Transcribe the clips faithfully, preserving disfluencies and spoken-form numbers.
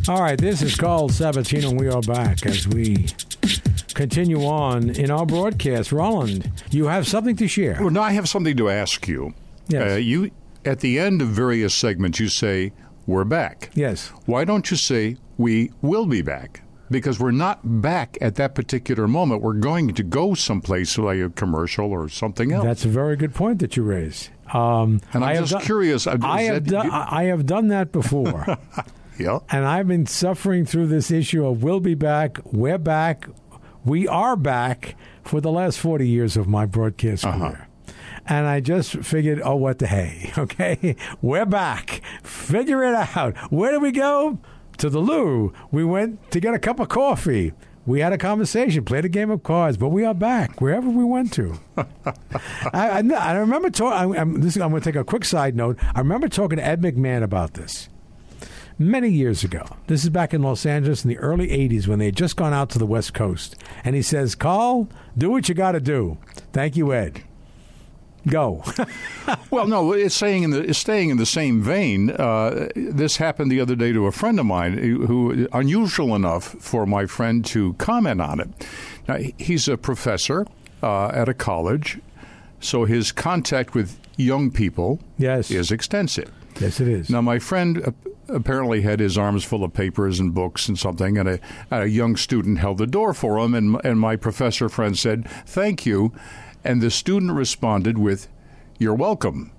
All right, this is Carl Sabatino, and we are back as we continue on in our broadcast. Roland, you have something to share. Well, no, I have something to ask you. Yes. Uh, you, at the end of various segments, you say, we're back. Yes. Why don't you say, we will be back? Because we're not back at that particular moment. We're going to go someplace like a commercial or something else. That's a very good point that you raise. Um, and I'm I just done, curious. I have, that, done, you, I have done that before. Yeah. And I've been suffering through this issue of we'll be back, we're back, we are back for the last forty years of my broadcast career. Uh-huh. And I just figured, oh, what the hey, okay? We're back. Figure it out. Where do we go? To the loo. We went to get a cup of coffee. We had a conversation, played a game of cards, but we are back wherever we went to. I, I, I remember talking. I'm, I'm, this, I'm going to take a quick side note. I remember talking to Ed McMahon about this many years ago. This is back in Los Angeles in the early eighties when they had just gone out to the West Coast. And he says, Carl, do what you got to do. Thank you, Ed. Go. Well, no, it's staying in the it's staying in the same vein. Uh, this happened the other day to a friend of mine who, unusual enough for my friend to comment on it. Now, he's a professor uh, at a college, so his contact with young people yes. is extensive. Yes, it is. Now, my friend apparently had his arms full of papers and books and something, and a, a young student held the door for him, and, and my professor friend said, "Thank you." And the student responded with, "You're welcome."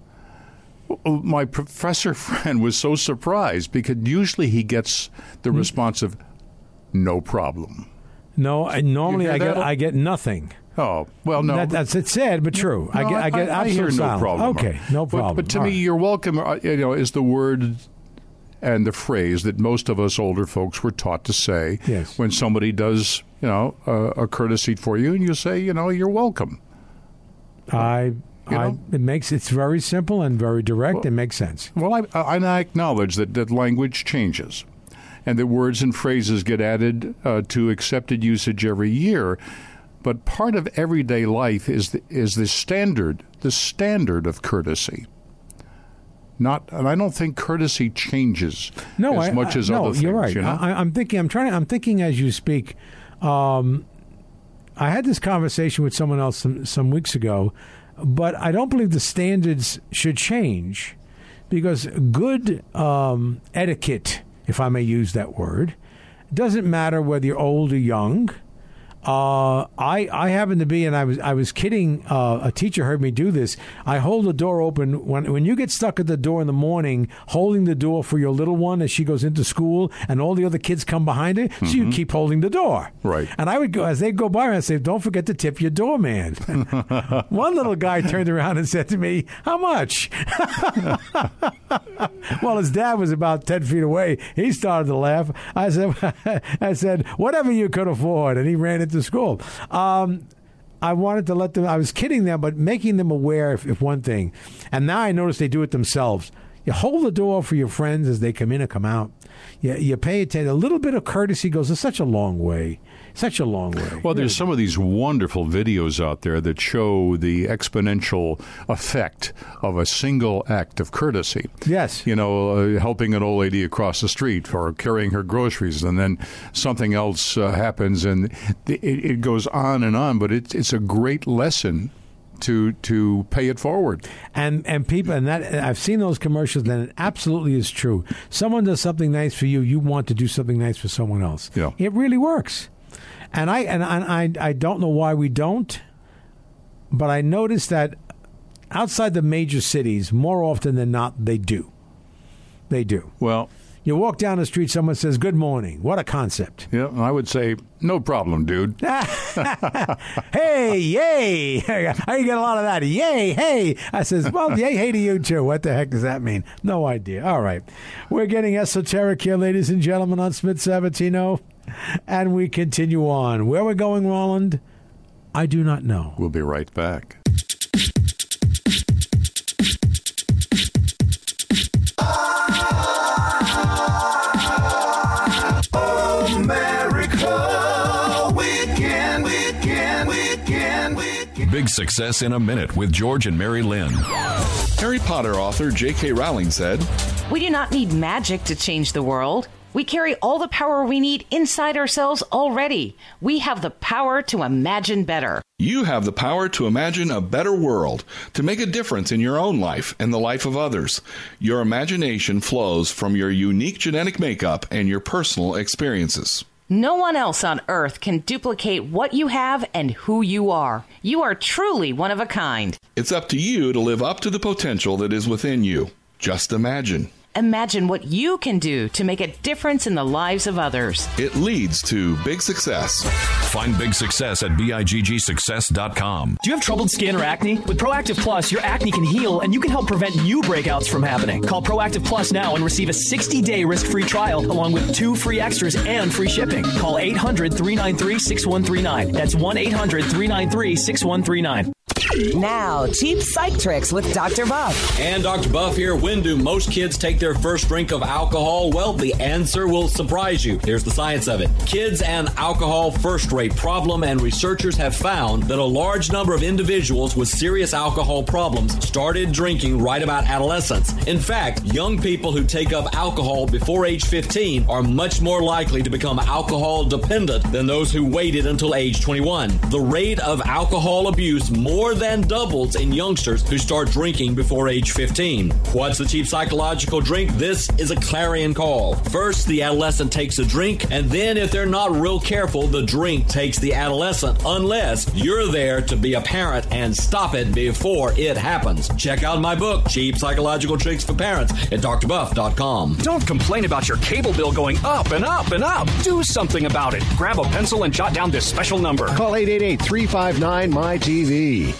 My professor friend was so surprised because usually he gets the response of, "No problem." No, I, normally I get that? I get nothing. Oh, well, no. That, that's it's sad, but true. No, I get I get I, I absolute hear no silence. problem. Okay, no problem. But, but to All me, right. "You're welcome," you know, is the word and the phrase that most of us older folks were taught to say yes. when somebody does, you know, a, a courtesy for you, and you say, you know, "You're welcome." I, you I know? it makes it's very simple and very direct. Well, it makes sense. Well, I, I, I acknowledge that, that language changes, and that words and phrases get added uh, to accepted usage every year. But part of everyday life is the, is the standard, the standard of courtesy. Not, and I don't think courtesy changes no, as I, much I, as no, other things. you're right. You know? I, I'm thinking. I'm trying. I'm thinking as you speak. Um, I had this conversation with someone else some, some weeks ago, but I don't believe the standards should change because good um, etiquette, if I may use that word, doesn't matter whether you're old or young. Uh, I I happen to be, and I was I was kidding. Uh, a teacher heard me do this. I hold the door open when when you get stuck at the door in the morning, holding the door for your little one as she goes into school, and all the other kids come behind her. Mm-hmm. So you keep holding the door, right? And I would go as they go by, I'd say, "Don't forget to tip your doorman." One little guy turned around and said to me, "How much?" Well, his dad was about ten feet away. He started to laugh. I said, "I said whatever you could afford," and he ran into school. Um, I wanted to let them, I was kidding them, but making them aware of, of one thing. And now I notice they do it themselves. You hold the door for your friends as they come in and come out. You, you pay attention. A little bit of courtesy goes such a long way. Such a long way. Well, there's some of these wonderful videos out there that show the exponential effect of a single act of courtesy. Yes. You know, uh, helping an old lady across the street or carrying her groceries, and then something else uh, happens, and it, it goes on and on. But it, it's a great lesson to to pay it forward. And and people, and that I've seen those commercials, and it absolutely is true. Someone does something nice for you, you want to do something nice for someone else. Yeah. It really works. And I and I I don't know why we don't, but I noticed that outside the major cities, more often than not, they do. They do. Well, you walk down the street, someone says, "Good morning." What a concept. Yeah, I would say, "No problem, dude." Hey, yay. I get a lot of that. Yay, hey. I says, well, yay, hey to you, too. What the heck does that mean? No idea. All right. We're getting esoteric here, ladies and gentlemen, on Smith Sabatino. And we continue on. Where we're going, Roland, I do not know. We'll be right back. America, weekend, weekend, weekend, weekend. Big Success in a Minute with George and Mary Lynn. Harry Potter author J K Rowling said, "We do not need magic to change the world. We carry all the power we need inside ourselves already. We have the power to imagine better. You have the power to imagine a better world, to make a difference in your own life and the life of others. Your imagination flows from your unique genetic makeup and your personal experiences. No one else on Earth can duplicate what you have and who you are. You are truly one of a kind. It's up to you to live up to the potential that is within you. Just imagine. Imagine what you can do to make a difference in the lives of others. It leads to big success. Find big success at big success dot com. Do you have troubled skin or acne? With Proactive Plus, your acne can heal and you can help prevent new breakouts from happening. Call Proactive Plus now and receive a sixty-day risk-free trial along with two free extras and free shipping. Call eight hundred, three nine three, six one three nine. That's one eight hundred, three nine three, six one three nine. Now, cheap psych tricks with Doctor Buff. And Doctor Buff here. When do most kids take their first drink of alcohol? Well, the answer will surprise you. Here's the science of it. Kids and alcohol first rate problem, and researchers have found that a large number of individuals with serious alcohol problems started drinking right about adolescence. In fact, young people who take up alcohol before age fifteen are much more likely to become alcohol dependent than those who waited until age twenty-one. The rate of alcohol abuse more than doubles in youngsters who start drinking before age fifteen. What's the cheap psychological drink? This is a clarion call. First, the adolescent takes a drink, and then if they're not real careful, the drink takes the adolescent, unless you're there to be a parent and stop it before it happens. Check out my book, Cheap Psychological Tricks for Parents, at dr buff dot com. Don't complain about your cable bill going up and up and up. Do something about it. Grab a pencil and jot down this special number. Call eight eight eight, three five nine, M Y T V.